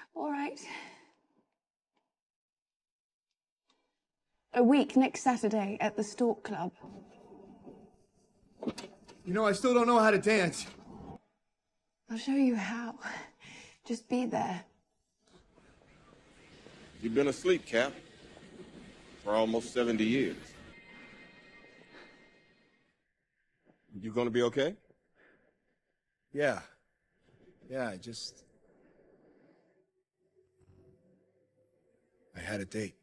All right. A week next Saturday at the Stork Club. You know, I still don't know how to dance. I'll show you how. Just be there. You've been asleep, Cap, for almost 70 years. You gonna be okay? Yeah, I had a date.